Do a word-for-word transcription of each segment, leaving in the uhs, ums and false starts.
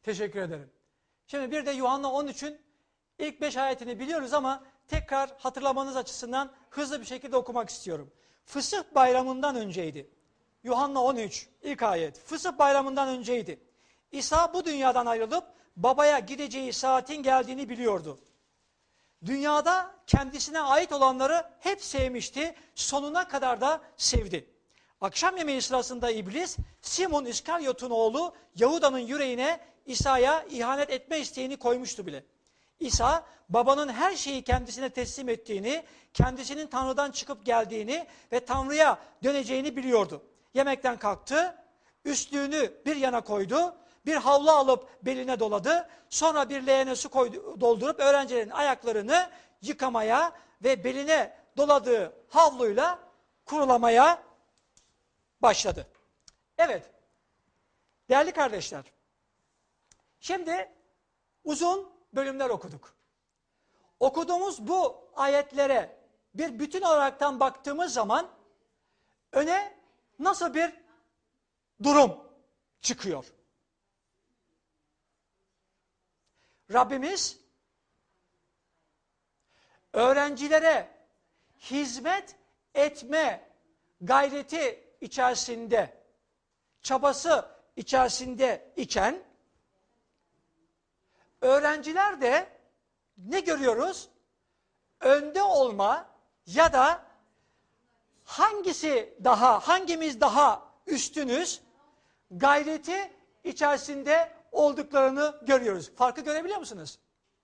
Teşekkür ederim. Şimdi bir de Yuhanna on üçün ilk beş ayetini biliyoruz ama tekrar hatırlamanız açısından hızlı bir şekilde okumak istiyorum. Fısıh bayramından önceydi. Yuhanna on üç ilk ayet. Fısıh bayramından önceydi. İsa bu dünyadan ayrılıp babaya gideceği saatin geldiğini biliyordu. Dünyada kendisine ait olanları hep sevmişti, sonuna kadar da sevdi. Akşam yemeği sırasında iblis, Simon İskaryot'un oğlu Yahuda'nın yüreğine İsa'ya ihanet etme isteğini koymuştu bile. İsa, babanın her şeyi kendisine teslim ettiğini, kendisinin Tanrı'dan çıkıp geldiğini ve Tanrı'ya döneceğini biliyordu. Yemekten kalktı, üstlüğünü bir yana koydu, bir havlu alıp beline doladı, sonra bir leğene su koydu, doldurup öğrencilerin ayaklarını yıkamaya ve beline doladığı havluyla kurulamaya başladı. Evet, değerli kardeşler, şimdi uzun bölümler okuduk. Okuduğumuz bu ayetlere bir bütün olaraktan baktığımız zaman öne nasıl bir durum çıkıyor? Rabbimiz öğrencilere hizmet etme gayreti içerisinde, çabası içerisinde iken, öğrenciler de ne görüyoruz? Önde olma ya da hangisi daha, hangimiz daha üstünüz gayreti içerisinde olduklarını görüyoruz. Farkı görebiliyor musunuz?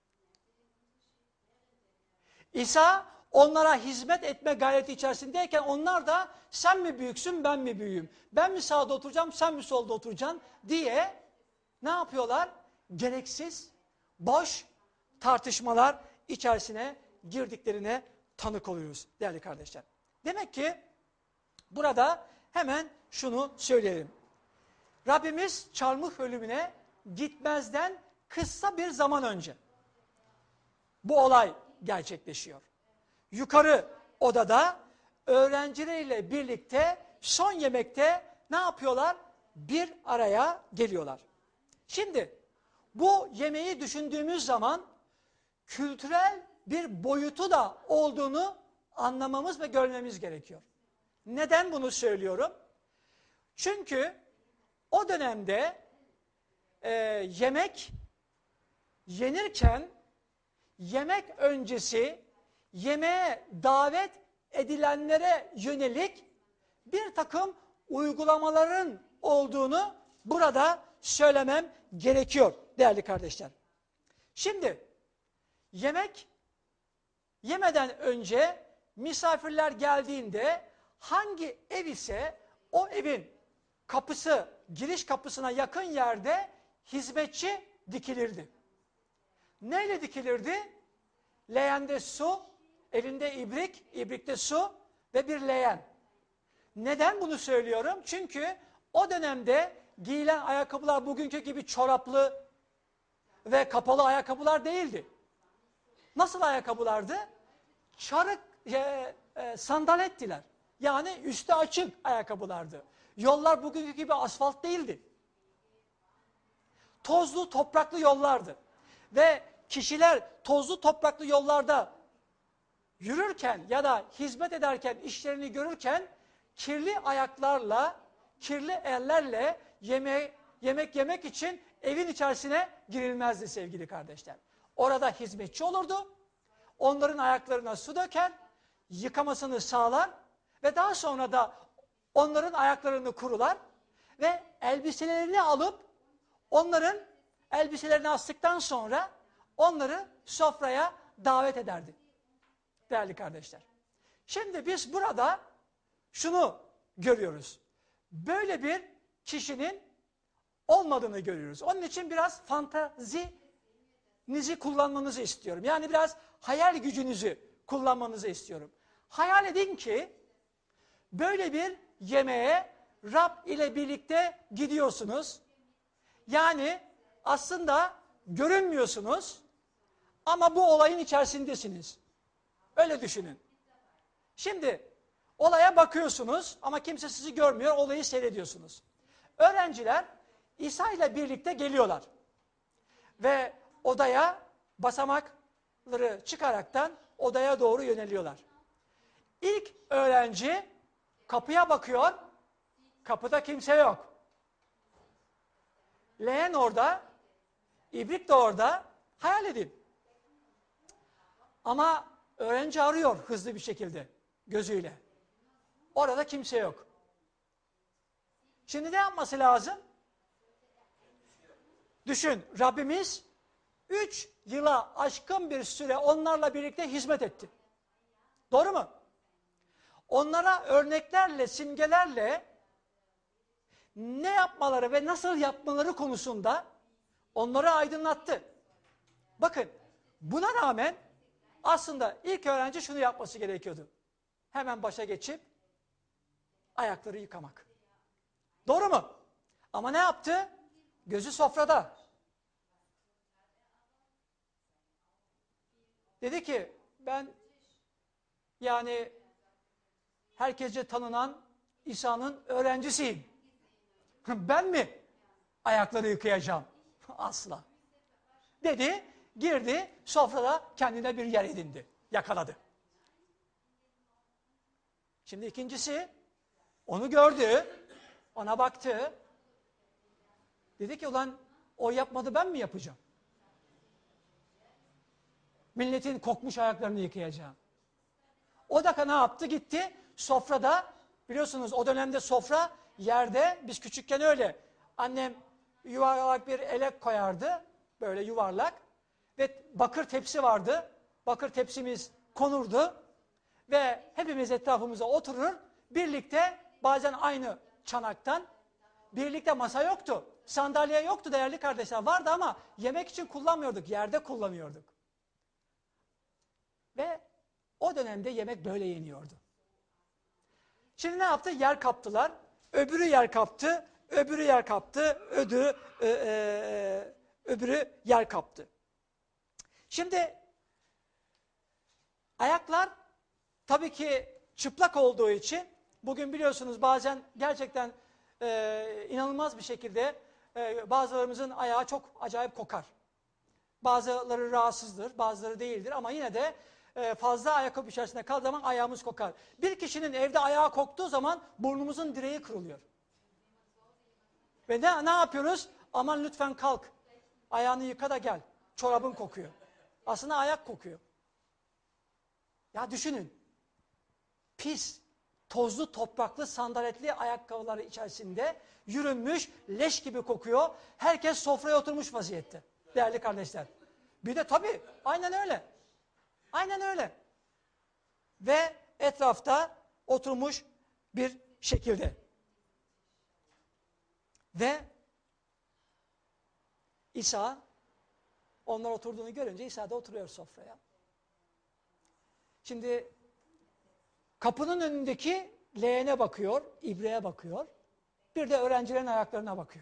İsa onlara hizmet etme gayreti içerisindeyken onlar da sen mi büyüksün ben mi büyüğüm? Ben mi sağda oturacağım sen mi solda oturacaksın diye ne yapıyorlar? Gereksiz, boş tartışmalar içerisine girdiklerine tanık oluyoruz değerli kardeşler. Demek ki burada hemen şunu söyleyelim. Rabbimiz çarmıh ölümüne gitmezden kısa bir zaman önce bu olay gerçekleşiyor. Yukarı odada öğrencileriyle birlikte son yemekte ne yapıyorlar? Bir araya geliyorlar. Şimdi bu yemeği düşündüğümüz zaman kültürel bir boyutu da olduğunu anlamamız ve görmemiz gerekiyor. Neden bunu söylüyorum? Çünkü o dönemde e, yemek yenirken yemek öncesi yemeğe davet edilenlere yönelik bir takım uygulamaların olduğunu burada söylemem gerekiyor değerli kardeşler. Şimdi yemek yemeden önce misafirler geldiğinde hangi ev ise o evin kapısı, giriş kapısına yakın yerde hizmetçi dikilirdi. Neyle dikilirdi? Leğende su, elinde ibrik, ibrikte su ve bir leğen. Neden bunu söylüyorum? Çünkü o dönemde giyilen ayakkabılar bugünkü gibi çoraplı ve kapalı ayakkabılar değildi. Nasıl ayakkabılardı? Çarık, e, e, sandalettiler. Yani üstü açık ayakkabılardı. Yollar bugünkü gibi asfalt değildi. Tozlu, topraklı yollardı. Ve kişiler tozlu, topraklı yollarda yürürken ya da hizmet ederken, işlerini görürken kirli ayaklarla, kirli ellerle yeme yemek yemek için evin içerisine girilmezdi sevgili kardeşler. Orada hizmetçi olurdu, onların ayaklarına su döker, yıkamasını sağlar ve daha sonra da onların ayaklarını kurular ve elbiselerini alıp onların elbiselerini astıktan sonra onları sofraya davet ederdi. Değerli kardeşler. Şimdi biz burada şunu görüyoruz. Böyle bir kişinin olmadığını görüyoruz. Onun için biraz fantazinizi kullanmanızı istiyorum. Yani biraz hayal gücünüzü kullanmanızı istiyorum. Hayal edin ki böyle bir yemeğe Rab ile birlikte gidiyorsunuz. Yani aslında görünmüyorsunuz ama bu olayın içerisindesiniz. Öyle düşünün. Şimdi olaya bakıyorsunuz ama kimse sizi görmüyor, olayı seyrediyorsunuz. Öğrenciler İsa ile birlikte geliyorlar. Ve odaya basamakları çıkaraktan odaya doğru yöneliyorlar. İlk öğrenci kapıya bakıyor, kapıda kimse yok. Leğen orada, ibrik de orada, hayal edin. Ama öğrenci arıyor hızlı bir şekilde, gözüyle. Orada kimse yok. Şimdi ne yapması lazım? Düşün, Rabbimiz üç yıla aşkın bir süre onlarla birlikte hizmet etti. Doğru mu? Onlara örneklerle, simgelerle ne yapmaları ve nasıl yapmaları konusunda onları aydınlattı. Bakın, buna rağmen aslında ilk öğrenci şunu yapması gerekiyordu. Hemen başa geçip ayakları yıkamak. Doğru mu? Ama ne yaptı? Gözü sofrada. Dedi ki ben yani herkesce tanınan İsa'nın öğrencisiyim. Ben mi ayakları yıkayacağım? Asla. Dedi, girdi, sofrada kendine bir yer edindi. Yakaladı. Şimdi ikincisi, onu gördü, ona baktı. Dedi ki ulan o yapmadı, ben mi yapacağım? Milletin kokmuş ayaklarını yıkayacağım. O da ne yaptı? Gitti sofrada, biliyorsunuz o dönemde sofra yerde, biz küçükken öyle. Annem yuvarlak bir elek koyardı, böyle yuvarlak. Ve bakır tepsi vardı. Bakır tepsimiz konurdu. Ve hepimiz etrafımıza oturur. Birlikte bazen aynı çanaktan. Birlikte masa yoktu. Sandalye yoktu değerli kardeşler. Vardı ama yemek için kullanmıyorduk. Yerde kullanıyorduk. Ve o dönemde yemek böyle yeniyordu. Şimdi ne yaptı? Yer kaptılar. Öbürü yer kaptı. Öbürü yer kaptı. Ödü, ö, ö, öbürü yer kaptı. Şimdi ayaklar tabii ki çıplak olduğu için bugün biliyorsunuz bazen gerçekten e, inanılmaz bir şekilde e, bazılarımızın ayağı çok acayip kokar. Bazıları rahatsızdır, bazıları değildir ama yine de e, fazla ayakkabı içerisinde kaldığı zaman ayağımız kokar. Bir kişinin evde ayağı koktuğu zaman burnumuzun direği kırılıyor. Ve ne, ne yapıyoruz? Aman lütfen kalk, ayağını yıka da gel, çorabın kokuyor. Aslında ayak kokuyor. Ya düşünün, pis, tozlu, topraklı, sandaletli ayakkabıları içerisinde yürünmüş, leş gibi kokuyor. Herkes sofraya oturmuş vaziyette, değerli kardeşler. Bir de tabii, aynen öyle. Aynen öyle. Ve etrafta oturmuş bir şekilde. Ve İsa, onlar oturduğunu görünce İsa da oturuyor sofraya. Şimdi kapının önündeki leğene bakıyor, ibriğe bakıyor. Bir de öğrencilerin ayaklarına bakıyor.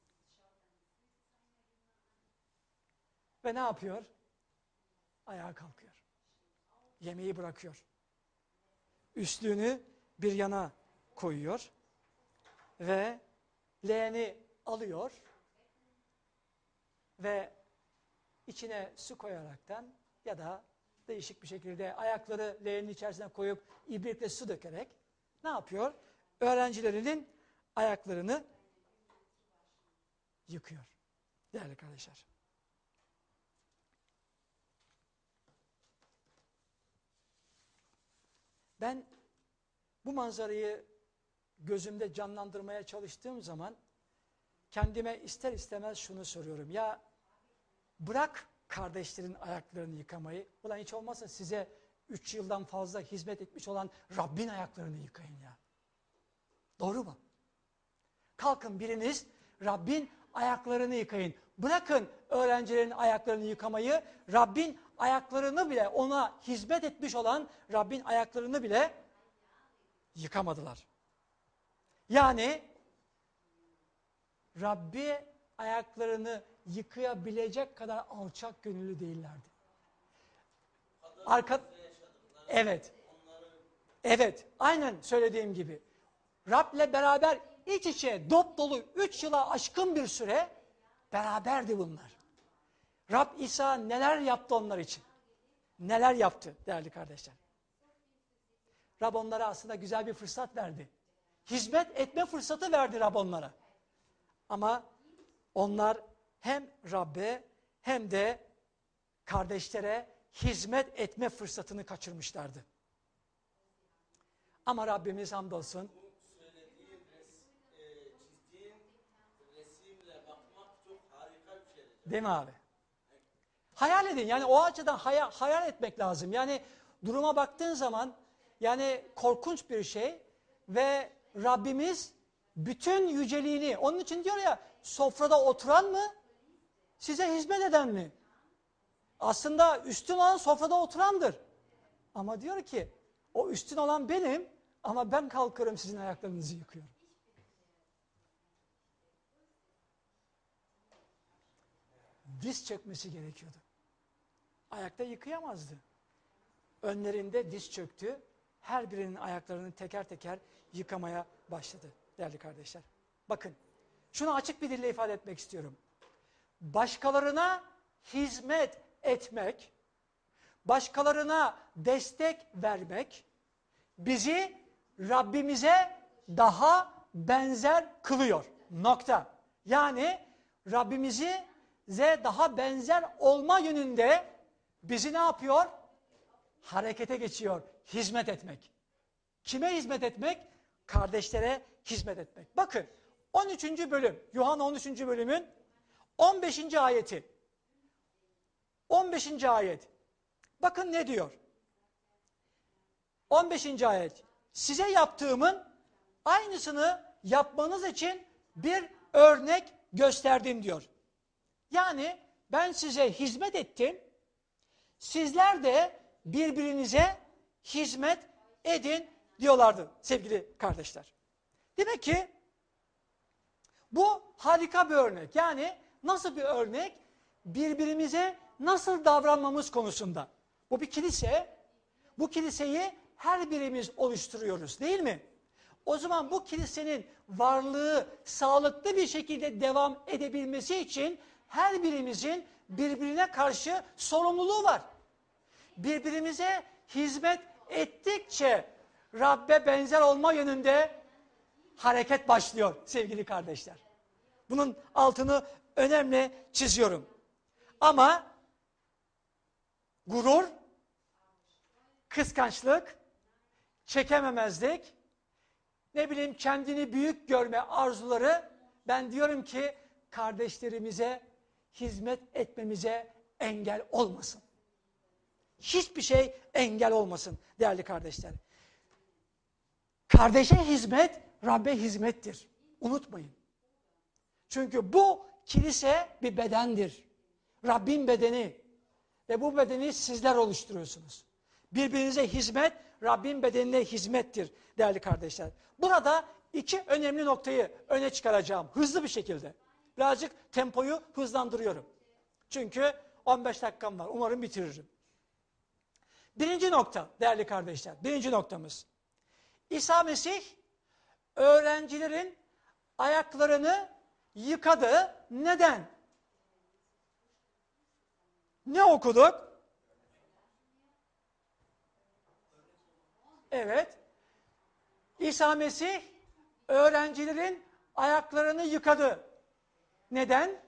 Ve ne yapıyor? Ayağa kalkıyor. Yemeği bırakıyor. Üstlüğünü bir yana koyuyor. Ve leğeni alıyor. Ve içine su koyaraktan ya da değişik bir şekilde ayakları leğenin içerisine koyup ibrikle su dökerek ne yapıyor? Öğrencilerinin ayaklarını yıkıyor. Değerli kardeşler. Ben bu manzarayı gözümde canlandırmaya çalıştığım zaman kendime ister istemez şunu soruyorum. Ya bırak kardeşlerin ayaklarını yıkamayı. Ulan hiç olmazsa size üç yıldan fazla hizmet etmiş olan Rabbin ayaklarını yıkayın ya. Doğru mu? Kalkın biriniz Rabbin ayaklarını yıkayın. Bırakın öğrencilerin ayaklarını yıkamayı. Rabbin ayaklarını bile, ona hizmet etmiş olan Rabbin ayaklarını bile yıkamadılar. Yani Rabbi ayaklarını yıkayabilecek kadar alçak gönüllü değillerdi. Arka, evet, evet, aynen söylediğim gibi. Rab'le beraber iç içe, dop dolu üç yıla aşkın bir süre beraberdi bunlar. Rab İsa neler yaptı onlar için? Neler yaptı değerli kardeşler? Rab onlara aslında güzel bir fırsat verdi. Hizmet etme fırsatı verdi Rab onlara. Ama onlar hem Rab'be hem de kardeşlere hizmet etme fırsatını kaçırmışlardı. Ama Rabbimiz hamdolsun. Bu söylediğin, res, e, çizdiğin resimle bakmak çok harika bir şey. Değil mi abi? Hayal edin, yani o açıdan hayal, hayal etmek lazım. Yani duruma baktığın zaman yani korkunç bir şey ve Rabbimiz bütün yüceliğini, onun için diyor ya, sofrada oturan mı size hizmet eden mi? Aslında üstün olan sofrada oturandır. Ama diyor ki o üstün olan benim ama ben kalkarım sizin ayaklarınızı yıkıyorum. Diz çökmesi gerekiyordu. Ayakta yıkayamazdı. Önlerinde diz çöktü. Her birinin ayaklarını teker teker yıkamaya başladı değerli kardeşler. Bakın, şunu açık bir dille ifade etmek istiyorum. Başkalarına hizmet etmek, başkalarına destek vermek bizi Rabbimize daha benzer kılıyor. Nokta. Yani Rabbimize daha benzer olma yönünde bizi ne yapıyor? Harekete geçiyor. Hizmet etmek. Kime hizmet etmek? Kardeşlere hizmet etmek. Bakın on üçüncü bölüm, Yuhanna on üçüncü bölümün on beşinci ayeti. on beşinci ayet. Bakın ne diyor? on beşinci ayet. Size yaptığımın aynısını yapmanız için bir örnek gösterdim diyor. Yani ben size hizmet ettim. Sizler de birbirinize hizmet edin diyorlardı sevgili kardeşler. Demek ki bu harika bir örnek. Yani nasıl bir örnek? Birbirimize nasıl davranmamız konusunda. Bu bir kilise. Bu kiliseyi her birimiz oluşturuyoruz, değil mi? O zaman bu kilisenin varlığı sağlıklı bir şekilde devam edebilmesi için her birimizin birbirine karşı sorumluluğu var. Birbirimize hizmet ettikçe Rabbe benzer olma yönünde hareket başlıyor sevgili kardeşler. Bunun altını önemli çiziyorum. Ama gurur, kıskançlık, çekememezlik, ne bileyim kendini büyük görme arzuları, ben diyorum ki kardeşlerimize hizmet etmemize engel olmasın. Hiçbir şey engel olmasın değerli kardeşler. Kardeşe hizmet, Rabbe hizmettir. Unutmayın. Çünkü bu kilise bir bedendir. Rabbin bedeni. Ve bu bedeni sizler oluşturuyorsunuz. Birbirinize hizmet, Rabbin bedenine hizmettir değerli kardeşler. Burada iki önemli noktayı öne çıkaracağım hızlı bir şekilde. Birazcık tempoyu hızlandırıyorum. Çünkü on beş dakikam var. Umarım bitiririm. Birinci nokta değerli kardeşler. Birinci noktamız. İsa Mesih öğrencilerin ayaklarını yıkadı. Neden? Ne okuduk? Evet. İsa Mesih öğrencilerin ayaklarını yıkadı. Neden?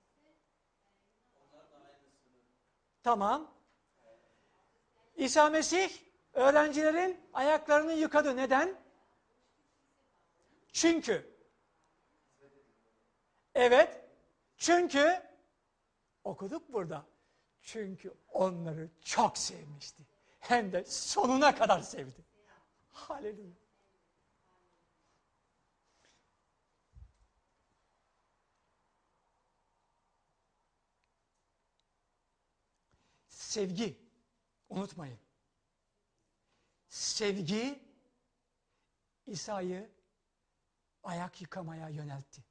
Tamam. İsa Mesih öğrencilerin ayaklarını yıkadı. Neden? Çünkü. Evet. Çünkü okuduk burada. Çünkü onları çok sevmişti. Hem de sonuna kadar sevdi. Haleluya. Sevgi, unutmayın. Sevgi İsa'yı ayak yıkamaya yöneltti.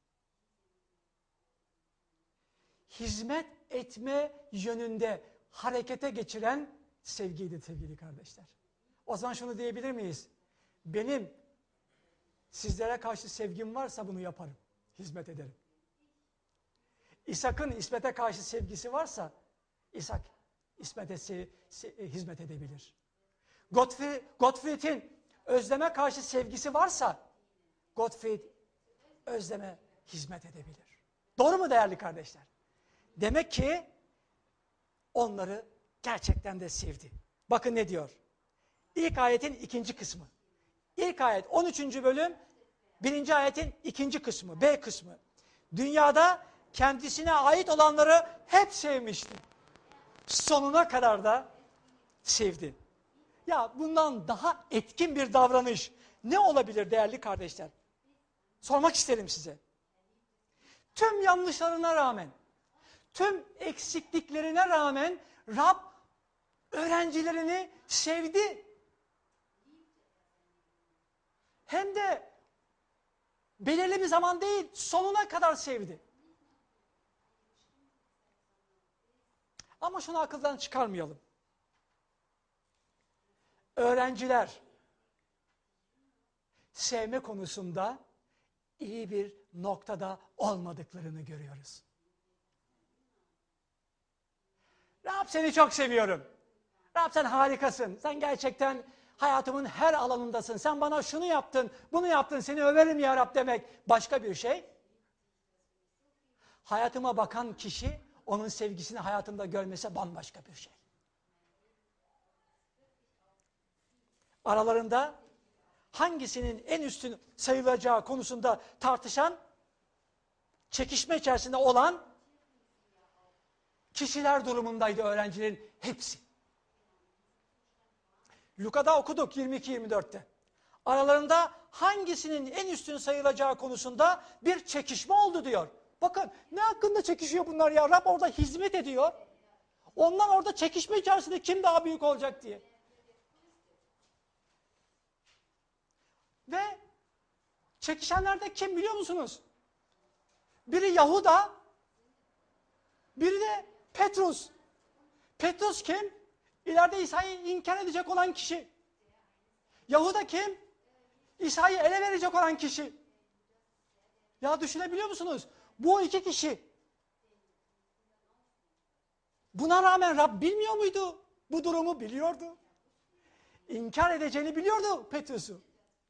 Hizmet etme yönünde harekete geçiren sevgiydi sevgili kardeşler. O zaman şunu diyebilir miyiz? Benim sizlere karşı sevgim varsa bunu yaparım. Hizmet ederim. İshak'ın İsmet'e karşı sevgisi varsa İshak İsmet'e se- se- hizmet edebilir. Gottfried, Gottfried'in Özlem'e karşı sevgisi varsa Gottfried Özlem'e hizmet edebilir. Doğru mu değerli kardeşler? Demek ki onları gerçekten de sevdi. Bakın ne diyor? İlk ayetin ikinci kısmı. İlk ayet on üçüncü bölüm, birinci ayetin ikinci kısmı, B kısmı. Dünyada kendisine ait olanları hep sevmişti. Sonuna kadar da sevdi. Ya bundan daha etkin bir davranış ne olabilir değerli kardeşler? Sormak isterim size. Tüm yanlışlarına rağmen, tüm eksikliklerine rağmen Rab öğrencilerini sevdi. Hem de belirli bir zaman değil, sonuna kadar sevdi. Ama şunu akıldan çıkarmayalım. Öğrenciler sevme konusunda iyi bir noktada olmadıklarını görüyoruz. Rab seni çok seviyorum. Rab sen harikasın. Sen gerçekten hayatımın her alanındasın. Sen bana şunu yaptın, bunu yaptın, seni överim ya Rab demek başka bir şey. Hayatıma bakan kişi onun sevgisini hayatımda görmese bambaşka bir şey. Aralarında hangisinin en üstün sayılacağı konusunda tartışan, çekişme içerisinde olan kişiler durumundaydı öğrencilerin hepsi. Luka'da okuduk yirmi iki yirmi dörtte. Aralarında hangisinin en üstün sayılacağı konusunda bir çekişme oldu diyor. Bakın ne hakkında çekişiyor bunlar ya? Rab orada hizmet ediyor. Onlar orada çekişme içerisinde kim daha büyük olacak diye. Ve çekişenler de kim biliyor musunuz? Biri Yahuda, biri de Petrus. Petrus kim? İleride İsa'yı inkar edecek olan kişi. Yahuda kim? İsa'yı ele verecek olan kişi. Ya düşünebiliyor musunuz? Bu iki kişi. Buna rağmen Rab bilmiyor muydu? Bu durumu biliyordu. İnkar edeceğini biliyordu Petrus'u.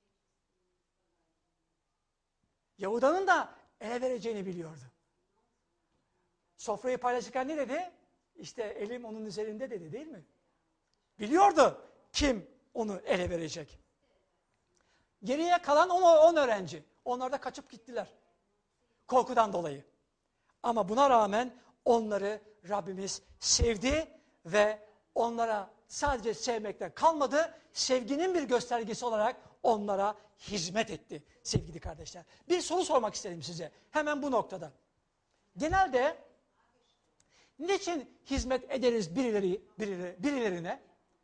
Yahuda'nın da ele vereceğini biliyordu. Sofrayı paylaşırken ne dedi? İşte elim onun üzerinde dedi değil mi? Biliyordu kim onu ele verecek. Geriye kalan on, on öğrenci. Onlar da kaçıp gittiler. Korkudan dolayı. Ama buna rağmen onları Rabbimiz sevdi ve onlara sadece sevmekten kalmadı, sevginin bir göstergesi olarak onlara hizmet etti sevgili kardeşler. Bir soru sormak istedim size hemen bu noktada. Genelde niçin hizmet ederiz birileri, birileri, birilerine?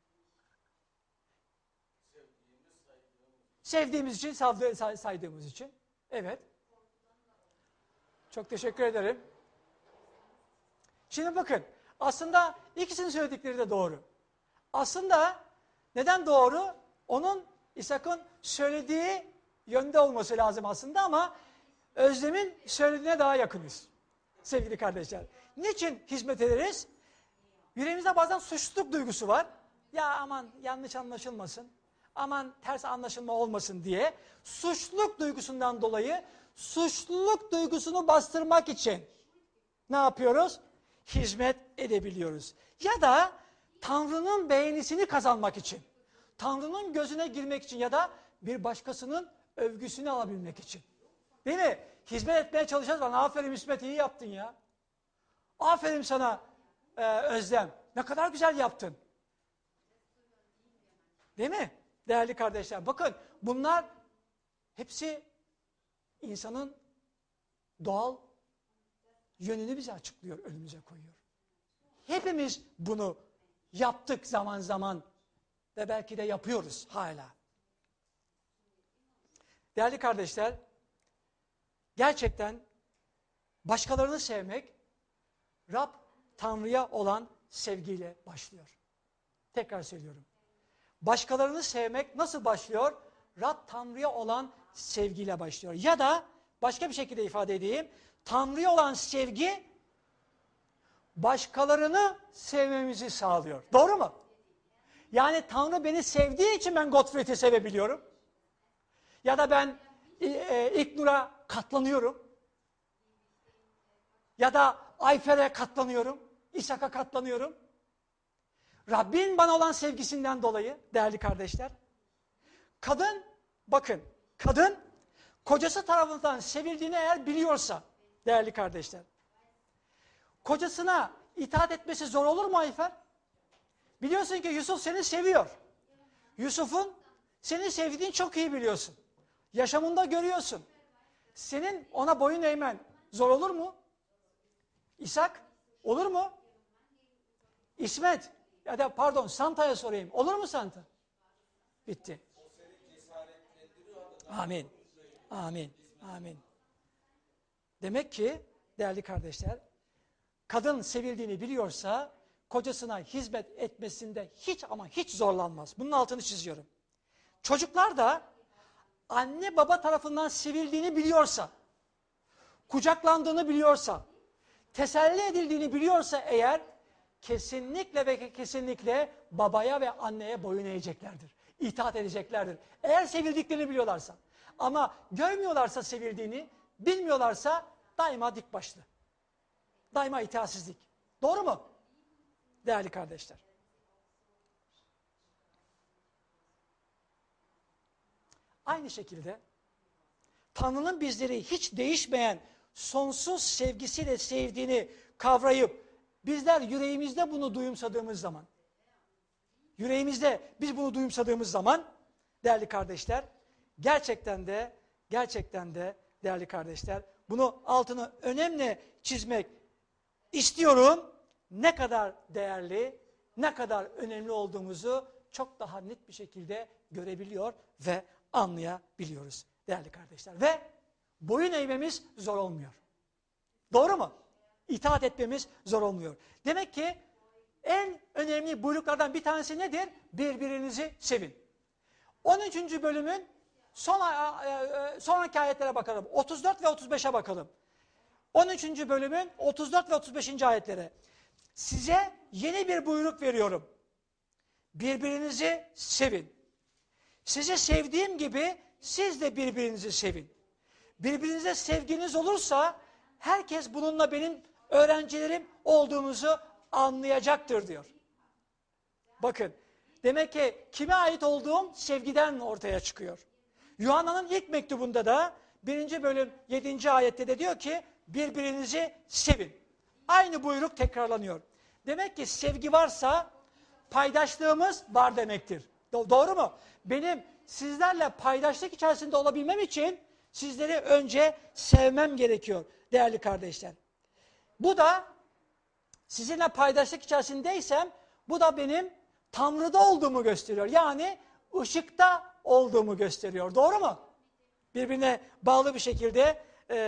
Sevdiğimiz için, saydığımız için. Evet. Çok teşekkür ederim. Şimdi bakın, aslında ikisinin söyledikleri de doğru. Aslında neden doğru? Onun, İshak'ın söylediği yönde olması lazım aslında ama Özlem'in söylediğine daha yakınız. Sevgili kardeşler. Niçin hizmet ederiz? Yüreğimizde bazen suçluluk duygusu var. Ya aman yanlış anlaşılmasın, aman ters anlaşılma olmasın diye suçluluk duygusundan dolayı suçluluk duygusunu bastırmak için ne yapıyoruz? Hizmet edebiliyoruz. Ya da Tanrı'nın beğenisini kazanmak için, Tanrı'nın gözüne girmek için ya da bir başkasının övgüsünü alabilmek için. Değil mi? Hizmet etmeye çalışacağız. Bana aferin İsmet iyi yaptın ya. Aferin sana e, Özlem. Ne kadar güzel yaptın. Değil mi? Değerli kardeşler bakın bunlar hepsi insanın doğal yönünü bize açıklıyor, önümüze koyuyor. Hepimiz bunu yaptık zaman zaman ve belki de yapıyoruz hala. Değerli kardeşler, gerçekten başkalarını sevmek Rab Tanrı'ya olan sevgiyle başlıyor. Tekrar söylüyorum. Başkalarını sevmek nasıl başlıyor? Rab Tanrı'ya olan sevgiyle başlıyor. Ya da başka bir şekilde ifade edeyim. Tanrı'ya olan sevgi başkalarını sevmemizi sağlıyor. Doğru mu? Yani Tanrı beni sevdiği için ben Gottfried'i sevebiliyorum. Ya da ben e, İlknur'a katlanıyorum. Ya da Ayfer'e katlanıyorum. İshak'a katlanıyorum. Rabbin bana olan sevgisinden dolayı değerli kardeşler. Kadın, bakın, kadın kocası tarafından sevildiğini eğer biliyorsa değerli kardeşler. Kocasına itaat etmesi zor olur mu Ayfer? Biliyorsun ki Yusuf seni seviyor. Yusuf'un seni sevdiğini çok iyi biliyorsun. Yaşamında görüyorsun. Senin ona boyun eğmen zor olur mu? İshak, olur mu? İsmet, ya da pardon Santa'ya sorayım. Olur mu Santa? Bitti. Amin. Amin. Amin. Demek ki değerli kardeşler, kadın sevildiğini biliyorsa kocasına hizmet etmesinde hiç ama hiç zorlanmaz. Bunun altını çiziyorum. Çocuklar da anne baba tarafından sevildiğini biliyorsa, kucaklandığını biliyorsa, teselli edildiğini biliyorsa eğer kesinlikle ve kesinlikle babaya ve anneye boyun eğeceklerdir. İtaat edeceklerdir. Eğer sevildiklerini biliyorlarsa. Ama görmüyorlarsa sevildiğini, bilmiyorlarsa daima dik başlı. Daima itaatsizlik. Doğru mu? Değerli kardeşler. Aynı şekilde Tanrı'nın bizleri hiç değişmeyen sonsuz sevgisiyle sevdiğini kavrayıp bizler yüreğimizde bunu duyumsadığımız zaman, yüreğimizde biz bunu duyumsadığımız zaman değerli kardeşler, gerçekten de gerçekten de değerli kardeşler, bunu altını önemli çizmek istiyorum. Ne kadar değerli, ne kadar önemli olduğumuzu çok daha net bir şekilde görebiliyor ve anlayabiliyoruz değerli kardeşler. Ve boyun eğmemiz zor olmuyor. Doğru mu? İtaat etmemiz zor olmuyor. Demek ki en önemli buyruklardan bir tanesi nedir? Birbirinizi sevin. on üçüncü bölümün son, sonraki ayetlere bakalım. otuz dört ve otuz beşe bakalım. on üçüncü bölümün otuz dört ve otuz beşinci ayetlere. Size yeni bir buyruk veriyorum. Birbirinizi sevin. Sizi sevdiğim gibi siz de birbirinizi sevin. Birbirinize sevginiz olursa herkes bununla benim öğrencilerim olduğumuzu anlayacaktır diyor. Bakın, demek ki kime ait olduğum sevgiden ortaya çıkıyor. Yuhanna'nın ilk mektubunda da birinci bölüm yedinci ayette de diyor ki birbirinizi sevin. Aynı buyruk tekrarlanıyor. Demek ki sevgi varsa paydaşlığımız var demektir. Do- doğru mu? Benim sizlerle paydaşlık içerisinde olabilmem için sizleri önce sevmem gerekiyor değerli kardeşler. Bu da sizinle paydaşlık içerisindeysem bu da benim Tanrı'da olduğumu gösteriyor. Yani ışıkta olduğumu gösteriyor. Doğru mu? Birbirine bağlı bir şekilde e,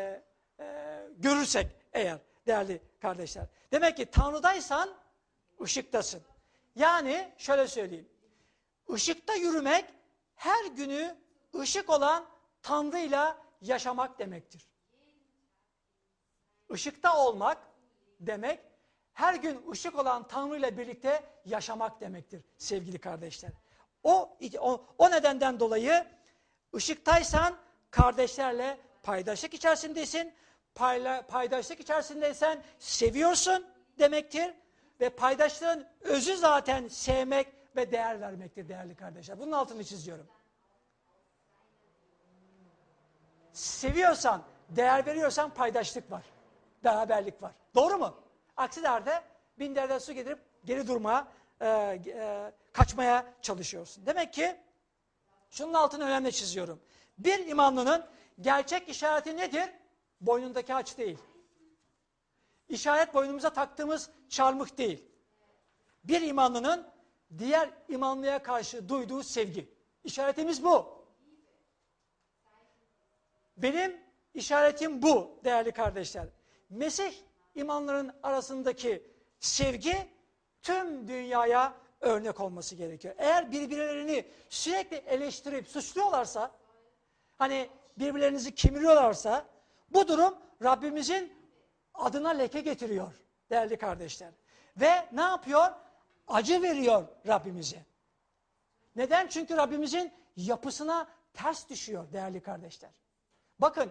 e, görürsek eğer değerli kardeşler. Demek ki Tanrı'daysan ışıktasın. Yani şöyle söyleyeyim. Işıkta yürümek her günü ışık olan Tanrı'yla yaşamak demektir. Işıkta olmak demek her gün ışık olan Tanrı ile birlikte yaşamak demektir sevgili kardeşler. O, o, o nedenden dolayı ışıktaysan kardeşlerle paydaşlık içerisindesin. Payla, paydaşlık içerisindeysen seviyorsun demektir. Ve paydaşlığın özü zaten sevmek ve değer vermektir değerli kardeşler. Bunun altını çiziyorum. Seviyorsan, değer veriyorsan paydaşlık var. Beraberlik var. Doğru mu? Aksi halde bin dereden su getirip geri durmaya, e, e, kaçmaya çalışıyorsun. Demek ki şunun altını önemli çiziyorum. Bir imanlının gerçek işareti nedir? Boynundaki haç değil. İşaret boynumuza taktığımız çarmıh değil. Bir imanlının diğer imanlıya karşı duyduğu sevgi. İşaretimiz bu. Benim işaretim bu değerli kardeşler. Mesih imanların arasındaki sevgi tüm dünyaya örnek olması gerekiyor. Eğer birbirlerini sürekli eleştirip suçluyorlarsa, hani birbirlerinizi kemiriyorlarsa bu durum Rabbimizin adına leke getiriyor. değerli kardeşler. Ve ne yapıyor? Acı veriyor Rabbimize. Neden? Çünkü Rabbimizin yapısına ters düşüyor değerli kardeşler. Bakın,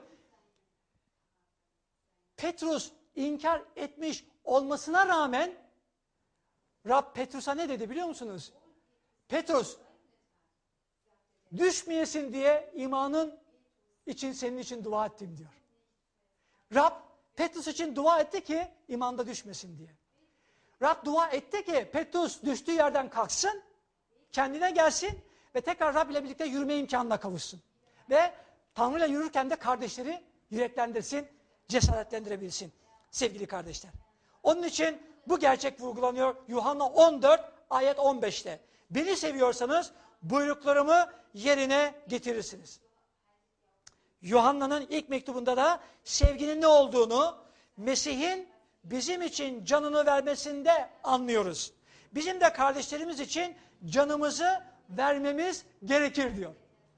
Petrus inkar etmiş olmasına rağmen Rab Petrus'a ne dedi biliyor musunuz? Petrus, düşmeyesin diye imanın için senin için dua ettim diyor. Rab Petrus için dua etti ki imanda düşmesin diye. Rab dua etti ki Petrus düştüğü yerden kalksın, kendine gelsin ve tekrar Rab ile birlikte yürüme imkanına kavuşsun. Ve Tanrı ile yürürken de kardeşleri yüreklendirsin, cesaretlendirebilsin sevgili kardeşler. Onun için bu gerçek vurgulanıyor Yuhanna on dört ayet on beşte. Beni seviyorsanız buyruklarımı yerine getirirsiniz. Yuhanna'nın ilk mektubunda da sevginin ne olduğunu, Mesih'in bizim için canını vermesinde anlıyoruz. Bizim de kardeşlerimiz için canımızı vermemiz gerekir diyor.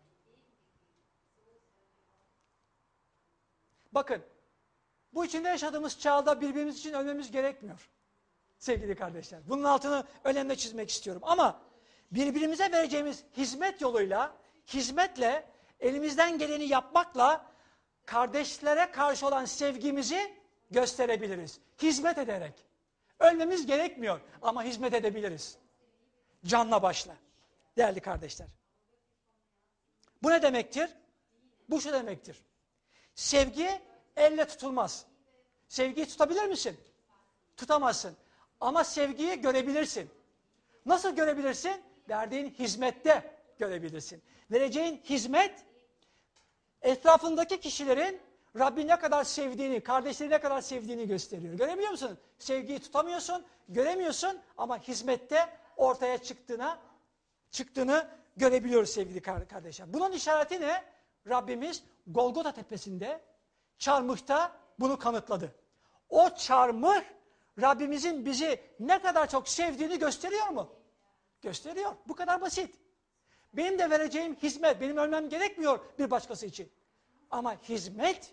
Bakın, bu içinde yaşadığımız çağda birbirimiz için ölmemiz gerekmiyor. Sevgili kardeşler, bunun altını önemli çizmek istiyorum. Ama birbirimize vereceğimiz hizmet yoluyla, hizmetle, elimizden geleni yapmakla kardeşlere karşı olan sevgimizi gösterebiliriz. Hizmet ederek. Ölmemiz gerekmiyor ama hizmet edebiliriz. Canla başla. Değerli kardeşler. Bu ne demektir? Bu şu demektir. Sevgi elle tutulmaz. Sevgiyi tutabilir misin? Tutamazsın. Ama sevgiyi görebilirsin. Nasıl görebilirsin? Verdiğin hizmette görebilirsin. Vereceğin hizmet, etrafındaki kişilerin Rabbi ne kadar sevdiğini, kardeşleri ne kadar sevdiğini gösteriyor. Görebiliyor musun? Sevgiyi tutamıyorsun, göremiyorsun ama hizmette ortaya çıktığına, çıktığını görebiliyoruz sevgili kardeşler. Bunun işareti ne? Rabbimiz Golgota tepesinde, çarmıhta bunu kanıtladı. O çarmıh Rabbimizin bizi ne kadar çok sevdiğini gösteriyor mu? Gösteriyor. Bu kadar basit. Benim de vereceğim hizmet, benim ölmem gerekmiyor bir başkası için. Ama hizmet,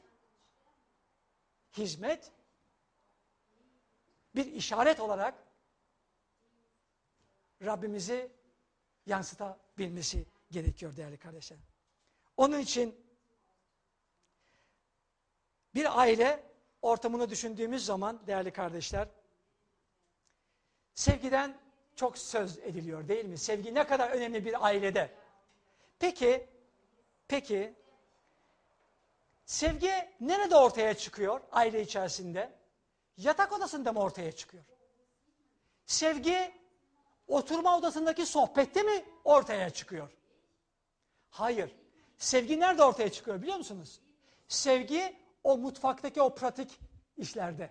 hizmet bir işaret olarak Rabbimizi yansıtabilmesi gerekiyor değerli kardeşler. Onun için bir aile ortamını düşündüğümüz zaman değerli kardeşler, sevgiden çok söz ediliyor değil mi? Sevgi ne kadar önemli bir ailede. Peki, peki, sevgi nerede ortaya çıkıyor aile içerisinde? Yatak odasında mı ortaya çıkıyor? Sevgi oturma odasındaki sohbette mi ortaya çıkıyor? Hayır. Sevgi nerede ortaya çıkıyor biliyor musunuz? Sevgi o mutfaktaki o pratik işlerde.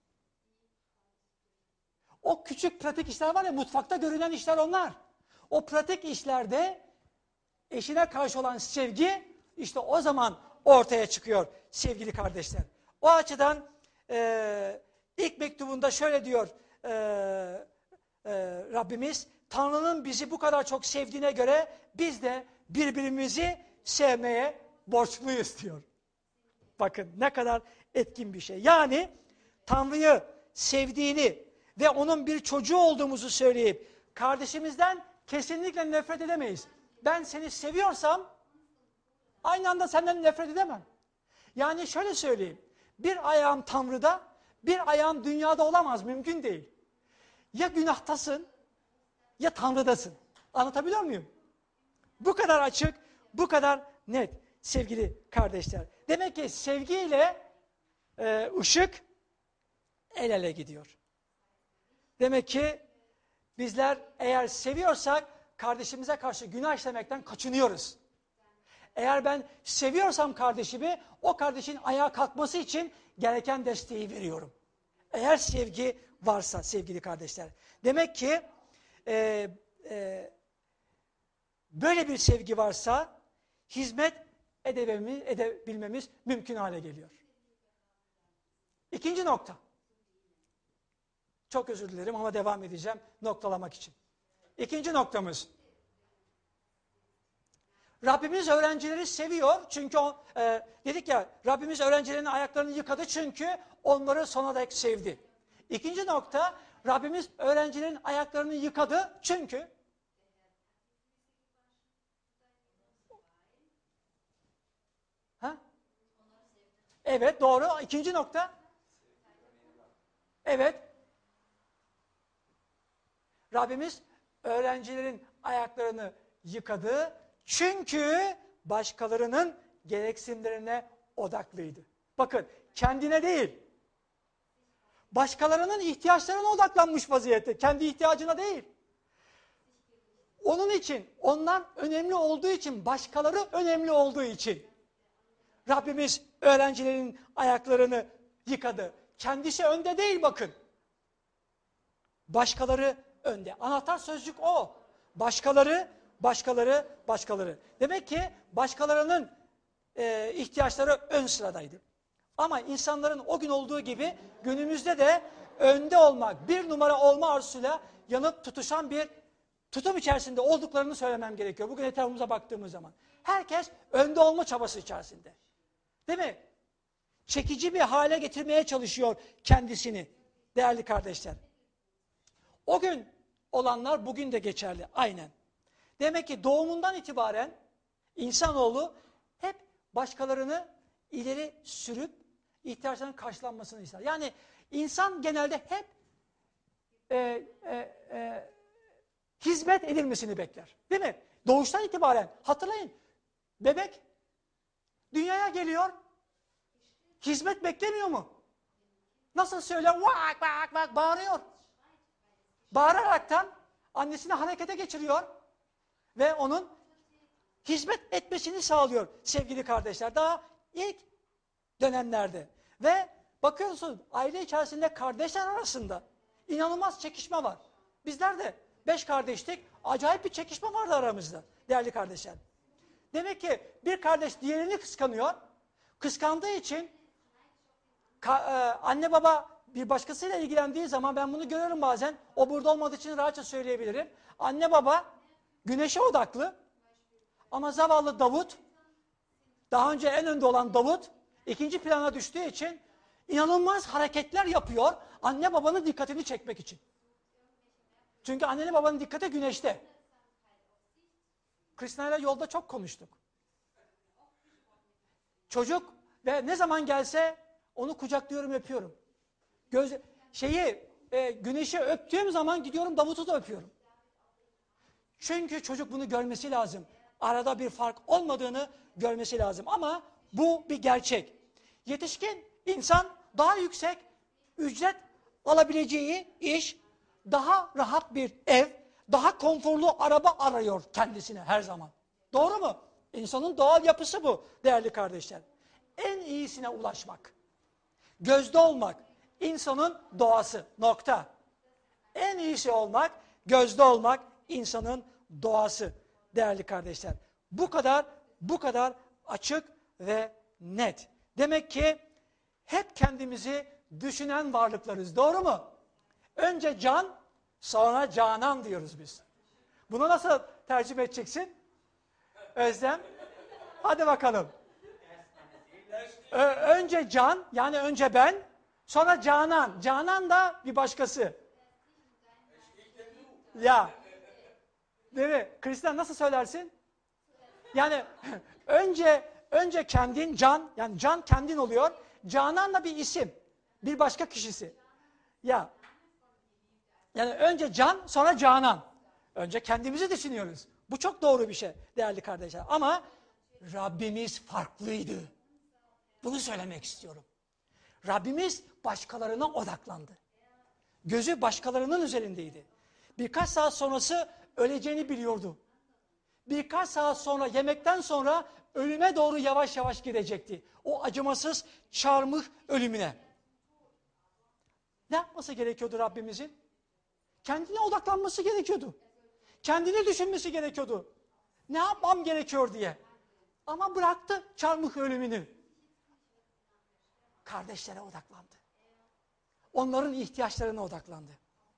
O küçük pratik işler var ya, mutfakta görünen işler onlar. O pratik işlerde eşine karşı olan sevgi işte o zaman ortaya çıkıyor sevgili kardeşler. O açıdan e, ilk mektubunda şöyle diyor e, e, Rabbimiz, Tanrı'nın bizi bu kadar çok sevdiğine göre biz de birbirimizi sevmeye borçluyuz diyor. Bakın ne kadar etkin bir şey. Yani Tanrı'yı sevdiğini ve onun bir çocuğu olduğumuzu söyleyip kardeşimizden kesinlikle nefret edemeyiz. Ben seni seviyorsam aynı anda senden nefret edemem. Yani şöyle söyleyeyim. Bir ayağım Tanrı'da, bir ayağım dünyada olamaz. Mümkün değil. Ya günahtasın ya Tanrı'dasın. Anlatabiliyor muyum? Bu kadar açık, bu kadar net sevgili kardeşler. Demek ki sevgiyle e, ışık el ele gidiyor. Demek ki bizler eğer seviyorsak kardeşimize karşı günah işlemekten kaçınıyoruz. Eğer ben seviyorsam kardeşimi, o kardeşin ayağa kalkması için gereken desteği veriyorum. Eğer sevgi varsa sevgili kardeşler. Demek ki e, e, böyle bir sevgi varsa hizmet edebilmemiz, edebilmemiz mümkün hale geliyor. İkinci nokta. Çok özür dilerim ama devam edeceğim noktalamak için. İkinci noktamız. Rabbimiz öğrencileri seviyor çünkü o, e, dedik ya Rabbimiz öğrencilerinin ayaklarını yıkadı çünkü onları sona dek sevdi. İkinci nokta, Rabbimiz öğrencilerin ayaklarını yıkadı. Çünkü ha? Evet, doğru. İkinci nokta. Evet. Rabbimiz öğrencilerin ayaklarını yıkadı. Çünkü başkalarının gereksinimlerine odaklıydı. Bakın, kendine değil, başkalarının ihtiyaçlarına odaklanmış vaziyette. Kendi ihtiyacına değil. Onun için, onlar önemli olduğu için, başkaları önemli olduğu için Rabbimiz öğrencilerin ayaklarını yıkadı. Kendisi önde değil bakın. Başkaları önde. Anahtar sözcük o. Başkaları, başkaları, başkaları. Demek ki başkalarının e, ihtiyaçları ön sıradaydı. Ama insanların o gün olduğu gibi günümüzde de önde olmak, bir numara olma arzusuyla yanıp tutuşan bir tutum içerisinde olduklarını söylemem gerekiyor. Bugün etrafımıza baktığımız zaman. Herkes önde olma çabası içerisinde. Değil mi? Çekici bir hale getirmeye çalışıyor kendisini değerli kardeşler. O gün olanlar bugün de geçerli aynen. Demek ki doğumundan itibaren insanoğlu hep başkalarını ileri sürüp ihtiyaçlarının karşılanmasını ister. Yani insan genelde hep e, e, e, hizmet edilmesini bekler. Değil mi? Doğuştan itibaren hatırlayın. Bebek dünyaya geliyor. Hizmet beklemiyor mu? Nasıl söyler? Vak vak vak bağırıyor. Bağıraraktan annesini harekete geçiriyor ve onun hizmet etmesini sağlıyor sevgili kardeşler. Daha ilk dönemlerde. Ve bakıyorsunuz aile içerisinde kardeşler arasında inanılmaz çekişme var. Bizler de beş kardeştik. Acayip bir çekişme vardı aramızda değerli kardeşler. Demek ki bir kardeş diğerini kıskanıyor. Kıskandığı için ka, e, anne baba bir başkasıyla ilgilendiği zaman ben bunu görüyorum bazen. O burada olmadığı için rahatça söyleyebilirim. Anne baba güneşe odaklı. Ama zavallı Davut, daha önce en önde olan Davut, ikinci plana düştüğü için inanılmaz hareketler yapıyor anne babanın dikkatini çekmek için. Çünkü annenin babanın dikkati güneşte. Kristina ile yolda çok konuştuk. Çocuk ve ne zaman gelse onu kucaklıyorum, öpüyorum. Göz, şeyi, e, güneşi öptüğüm zaman gidiyorum Davut'u da öpüyorum. Çünkü çocuk bunu görmesi lazım. Arada bir fark olmadığını görmesi lazım. Ama bu bir gerçek. Yetişkin insan daha yüksek ücret alabileceği iş, daha rahat bir ev, daha konforlu araba arıyor kendisine her zaman. Doğru mu? İnsanın doğal yapısı bu değerli kardeşler. En iyisine ulaşmak, gözde olmak, insanın doğası, nokta. En iyisi olmak, gözde olmak, insanın doğası değerli kardeşler. Bu kadar, bu kadar açık ve net. Demek ki hep kendimizi düşünen varlıklarız, doğru mu? Önce can, sonra canan diyoruz biz. Bunu nasıl tercüme edeceksin? Özlem? Hadi bakalım. Ö önce can, yani önce ben, sonra canan. Canan da bir başkası. Ya. Değil mi? Kristina nasıl söylersin? Yani önce önce kendin, can, yani can kendin oluyor. Canan da bir isim. Bir başka kişisi. Ya. Yani önce can, sonra canan. Önce kendimizi düşünüyoruz. Bu çok doğru bir şey değerli kardeşler. Ama Rabbimiz farklıydı. Bunu söylemek istiyorum. Rabbimiz başkalarına odaklandı. Gözü başkalarının üzerindeydi. Birkaç saat sonrası öleceğini biliyordu. Birkaç saat sonra, yemekten sonra ölüme doğru yavaş yavaş gidecekti. O acımasız çarmıh ölümüne. Ne yapması gerekiyordu Rabbimizin? Kendine odaklanması gerekiyordu. Kendini düşünmesi gerekiyordu. Ne yapmam gerekiyor diye. Ama bıraktı çarmıh ölümünü. Kardeşlere odaklandı. Onların ihtiyaçlarına odaklandı.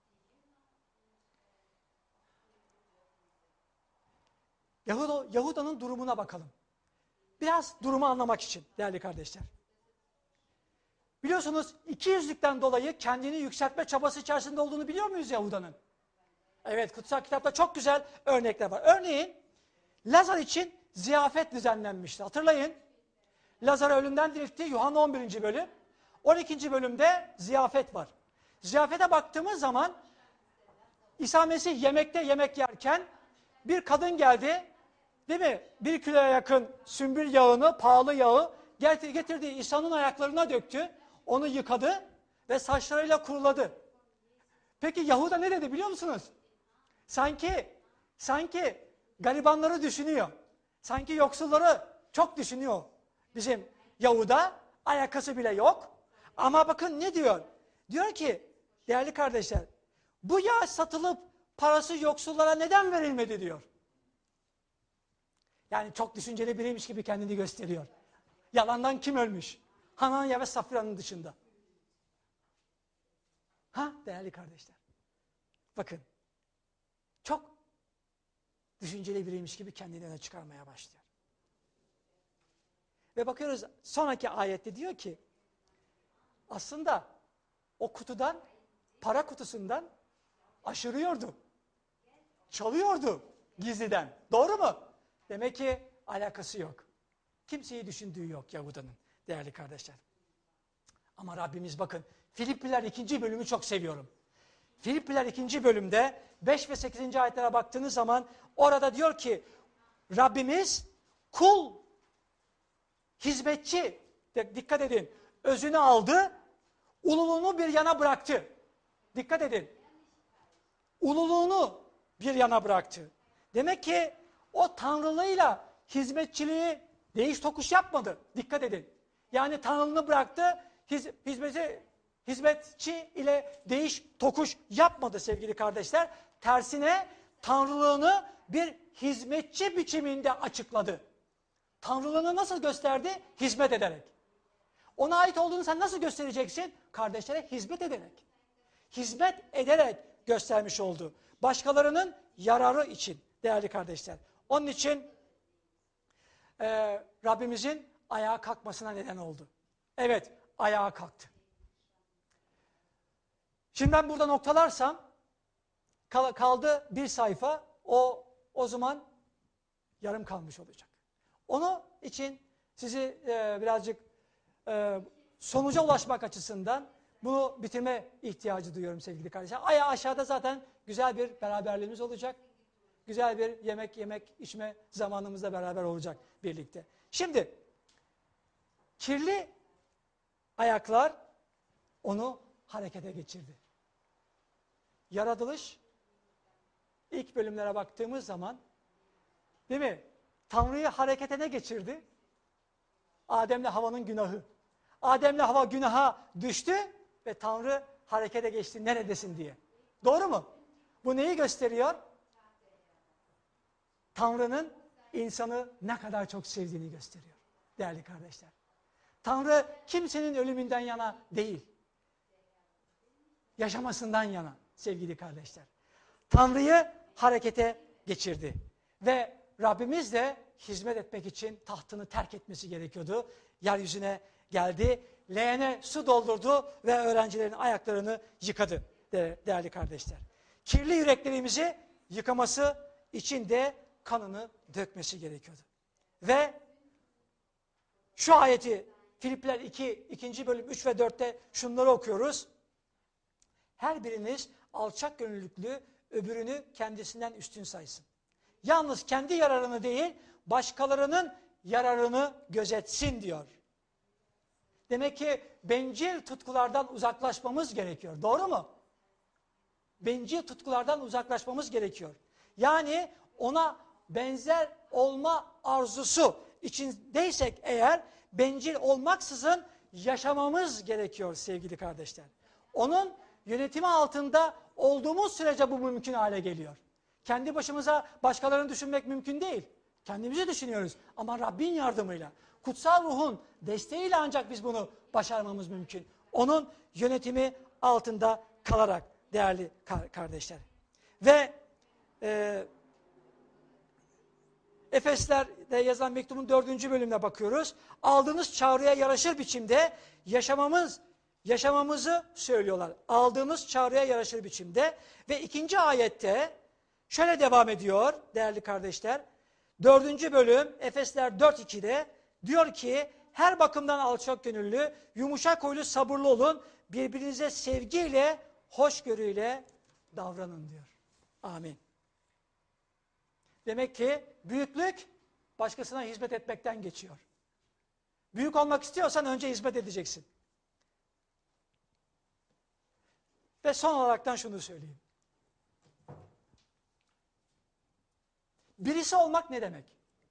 Yahuda, Yahuda'nın durumuna bakalım. Biraz durumu anlamak için değerli kardeşler. Biliyorsunuz ikiyüzlülükten dolayı kendini yükseltme çabası içerisinde olduğunu biliyor muyuz Yahuda'nın? Evet, kutsal kitapta çok güzel örnekler var. Örneğin Lazar için ziyafet düzenlenmişti. Hatırlayın. Lazar'ı ölümden diriltti. Yuhanna on birinci bölüm. on ikinci bölümde ziyafet var. Ziyafete baktığımız zaman İsa Mesih yemekte yemek yerken bir kadın geldi. Değil mi? Bir kiloya yakın sümbül yağını, pahalı yağı getirdi, İsa'nın ayaklarına döktü. Onu yıkadı ve saçlarıyla kuruladı. Peki Yahuda ne dedi biliyor musunuz? Sanki, sanki garibanları düşünüyor. Sanki yoksulları çok düşünüyor. Bizim Yahuda alakası bile yok. Ama bakın ne diyor? Diyor ki değerli kardeşler, bu yağ satılıp parası yoksullara neden verilmedi diyor. Yani çok düşünceli biriymiş gibi kendini gösteriyor. Yalandan kim ölmüş? Hananya ve Safira'nın dışında. Ha değerli kardeşler. Bakın. Çok düşünceli biriymiş gibi kendini öne çıkarmaya başlıyor. Ve bakıyoruz sonraki ayette diyor ki aslında o kutudan, para kutusundan aşırıyordu. Çalıyordu gizliden. Doğru mu? Demek ki alakası yok. Kimseyi düşündüğü yok Yahuda'nın değerli kardeşler. Ama Rabbimiz bakın Filipliler ikinci bölümü çok seviyorum. Filipliler ikinci bölümde beş ve sekizinci ayetlere baktığınız zaman orada diyor ki Rabbimiz kul, hizmetçi, dikkat edin, özünü aldı, ululuğunu bir yana bıraktı. Dikkat edin. Ululuğunu bir yana bıraktı. Demek ki o tanrılığıyla hizmetçiliği değiş tokuş yapmadı. Dikkat edin. Yani tanrılığını bıraktı, hiz, hizmeti, hizmetçi ile değiş tokuş yapmadı sevgili kardeşler. Tersine tanrılığını bir hizmetçi biçiminde açıkladı. Tanrılığını nasıl gösterdi? Hizmet ederek. Ona ait olduğunu sen nasıl göstereceksin? Kardeşlere hizmet ederek. Hizmet ederek göstermiş oldu. Başkalarının yararı için değerli kardeşler. Onun için e, Rabbimizin ayağa kalkmasına neden oldu. Evet, ayağa kalktı. Şimdi ben burada noktalarsam kal, kaldı bir sayfa, o o zaman yarım kalmış olacak. Onu için sizi e, birazcık e, sonuca ulaşmak açısından bunu bitirme ihtiyacı duyuyorum sevgili kardeşler. Aya aşağıda zaten güzel bir beraberliğimiz olacak. Güzel bir yemek yemek içme zamanımızda beraber olacak birlikte. Şimdi kirli ayaklar onu harekete geçirdi. Yaratılış ilk bölümlere baktığımız zaman değil mi? Tanrı'yı harekete ne geçirdi? Adem'le Havva'nın günahı. Adem'le Havva günaha düştü ve Tanrı harekete geçti neredesin diye. Doğru mu? Bu neyi gösteriyor? Tanrı'nın insanı ne kadar çok sevdiğini gösteriyor değerli kardeşler. Tanrı kimsenin ölümünden yana değil. Yaşamasından yana sevgili kardeşler. Tanrı'yı harekete geçirdi. Ve Rabbimiz de hizmet etmek için tahtını terk etmesi gerekiyordu. Yeryüzüne geldi, leğene su doldurdu ve öğrencilerin ayaklarını yıkadı değerli kardeşler. Kirli yüreklerimizi yıkaması için de kanını dökmesi gerekiyordu. Ve şu ayeti Filipliler iki, ikinci bölüm üç ve dörtte şunları okuyoruz. Her biriniz alçak gönüllülüklü öbürünü kendisinden üstün saysın. Yalnız kendi yararını değil, başkalarının yararını gözetsin diyor. Demek ki bencil tutkulardan uzaklaşmamız gerekiyor. Doğru mu? Bencil tutkulardan uzaklaşmamız gerekiyor. Yani ona benzer olma arzusu içindeysek eğer bencil olmaksızın yaşamamız gerekiyor sevgili kardeşler. Onun yönetimi altında olduğumuz sürece bu mümkün hale geliyor. Kendi başımıza başkalarını düşünmek mümkün değil. Kendimizi düşünüyoruz ama Rabbin yardımıyla, kutsal ruhun desteğiyle ancak biz bunu başarmamız mümkün. Onun yönetimi altında kalarak değerli kardeşler. Ve e, Efesler'de yazılan mektubun dördüncü bölümüne bakıyoruz. Aldığınız çağrıya yaraşır biçimde yaşamamız yaşamamızı söylüyorlar. Aldığımız çağrıya yaraşır biçimde. Ve ikinci ayette şöyle devam ediyor değerli kardeşler. Dördüncü bölüm Efesler dört iki'de diyor ki her bakımdan alçak gönüllü, yumuşak huylu, sabırlı olun. Birbirinize sevgiyle, hoşgörüyle davranın diyor. Amin. Demek ki büyüklük başkasına hizmet etmekten geçiyor. Büyük olmak istiyorsan önce hizmet edeceksin. Ve son olaraktan şunu söyleyeyim. Birisi olmak ne demek?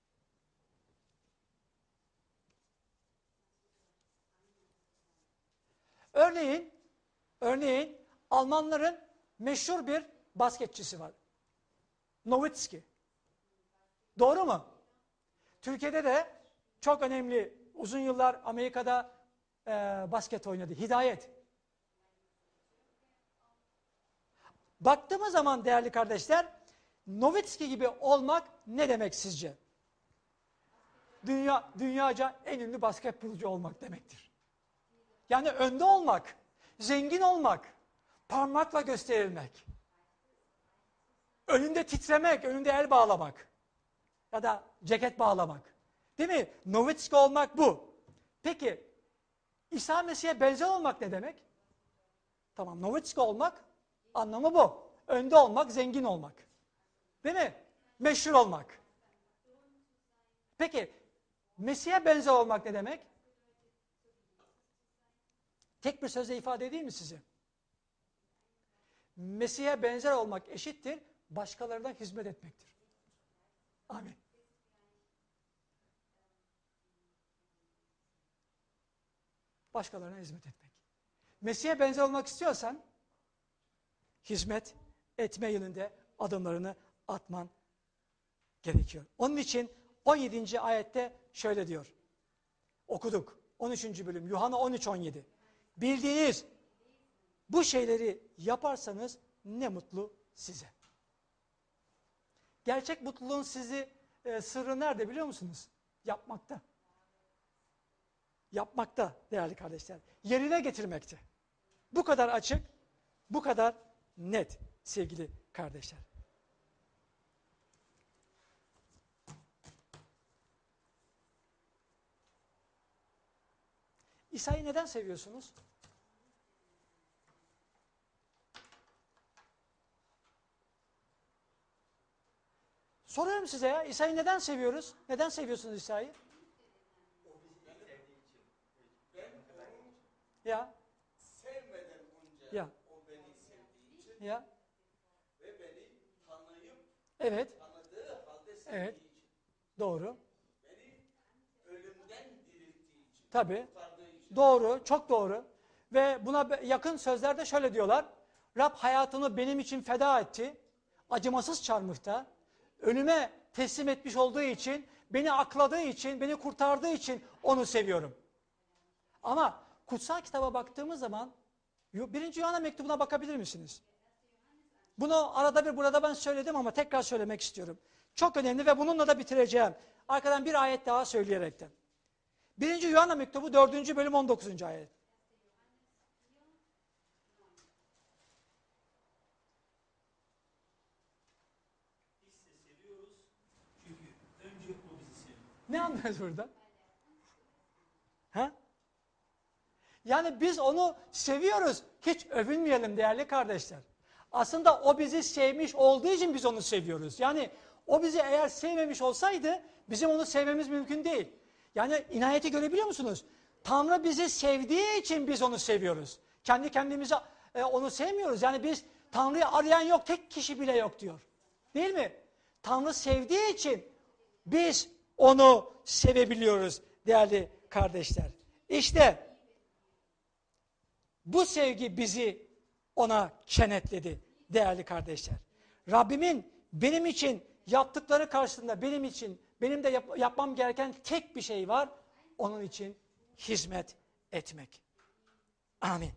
Örneğin, örneğin Almanların meşhur bir basketçisi var. Nowitzki. Doğru mu? Türkiye'de de çok önemli, uzun yıllar Amerika'da e, basket oynadı. Hidayet. Baktığımız zaman değerli kardeşler, Nowitzki gibi olmak ne demek sizce? Dünya, dünyaca en ünlü basketbolcu olmak demektir. Yani önde olmak, zengin olmak, parmakla gösterilmek, önünde titremek, önünde el bağlamak ya da ceket bağlamak. Değil mi? Nowitzki olmak bu. Peki, İsa Mesih'e benzer olmak ne demek? Tamam, Nowitzki olmak anlamı bu. Önde olmak, zengin olmak. Değil mi? Meşhur olmak. Peki, Mesih'e benzer olmak ne demek? Tek bir sözle ifade edeyim mi size? Mesih'e benzer olmak eşittir, başkalarına hizmet etmektir. Amin. Başkalarına hizmet etmek. Mesih'e benzer olmak istiyorsan, hizmet etme yönünde adımlarını atman gerekiyor. Onun için on yedinci ayette şöyle diyor. Okuduk. on üçüncü bölüm Yuhanna on üç on yedi. Bildiğiniz bu şeyleri yaparsanız ne mutlu size. Gerçek mutluluğun sizi e, sırrı nerede biliyor musunuz? Yapmakta. Yapmakta değerli kardeşler. Yerine getirmekte. Bu kadar açık, bu kadar net sevgili kardeşler. İsa'yı neden seviyorsunuz? Soruyorum size ya, İsa'yı neden seviyoruz? Neden seviyorsunuz İsa'yı? Ya. Sevmeden önce Ya. o beni sevdiği için Ya. ve beni tanıyıp Evet. tanıdığı halde sevdiği Evet. için. Doğru. Beni ölümden dirilttiği için. Tabii. Kurtardığı için. Doğru. Çok doğru. Ve buna yakın sözlerde şöyle diyorlar. Rab hayatını benim için feda etti. Acımasız çarmıhta. Ölüme teslim etmiş olduğu için, beni akladığı için, beni kurtardığı için onu seviyorum. Ama kutsal kitaba baktığımız zaman birinci Yuhanna mektubuna bakabilir misiniz? Bunu arada bir burada ben söyledim ama tekrar söylemek istiyorum. Çok önemli ve bununla da bitireceğim. Arkadan bir ayet daha söyleyerekten. birinci Yuhanna mektubu dördüncü bölüm on dokuzuncu ayet. Ne anlıyoruz burada? Ha? Yani biz onu seviyoruz. Hiç övünmeyelim değerli kardeşler. Aslında o bizi sevmiş olduğu için biz onu seviyoruz. Yani o bizi eğer sevmemiş olsaydı bizim onu sevmemiz mümkün değil. Yani inayeti görebiliyor musunuz? Tanrı bizi sevdiği için biz onu seviyoruz. Kendi kendimize e, onu sevmiyoruz. Yani biz Tanrı'yı arayan yok, tek kişi bile yok diyor. Değil mi? Tanrı sevdiği için biz onu sevebiliyoruz değerli kardeşler. İşte bu sevgi bizi ona kenetledi değerli kardeşler. Rabbimin benim için yaptıkları karşısında benim için, benim de yap- yapmam gereken tek bir şey var. Onun için hizmet etmek. Amin.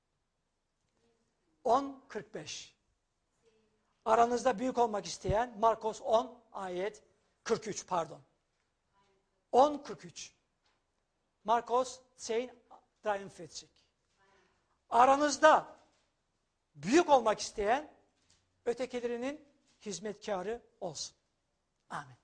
on kırk beş. Aranızda büyük olmak isteyen Markos on ayet kırk üç pardon. on kırk üç. Markos zehn dreiundvierzig. aranızda büyük olmak isteyen ötekilerinin hizmetkarı olsun. Amin.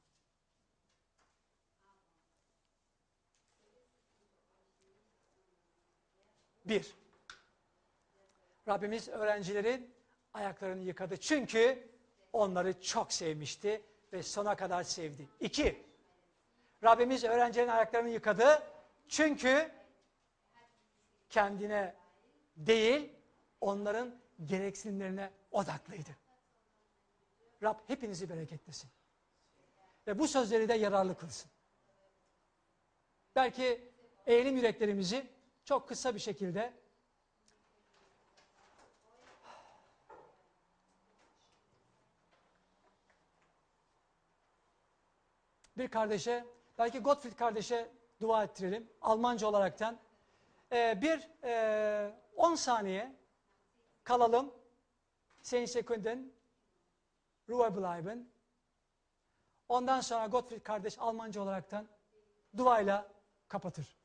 Bir, Rabbimiz öğrencilerin ayaklarını yıkadı. Çünkü onları çok sevmişti ve sona kadar sevdi. İki, Rabbimiz öğrencilerin ayaklarını yıkadı. Çünkü kendine değil, onların gereksinimlerine odaklıydı. Rab hepinizi bereketlesin. Ve bu sözleri de yararlı kılsın. Belki eğilim yüreklerimizi çok kısa bir şekilde bir kardeşe, belki Gottfried kardeşe dua ettirelim. Almanca olaraktan. Ee, bir e, on saniye kalalım. zehn Sekunden Ruhe bleiben. Ondan sonra Gottfried kardeş Almanca olaraktan duayla kapatır.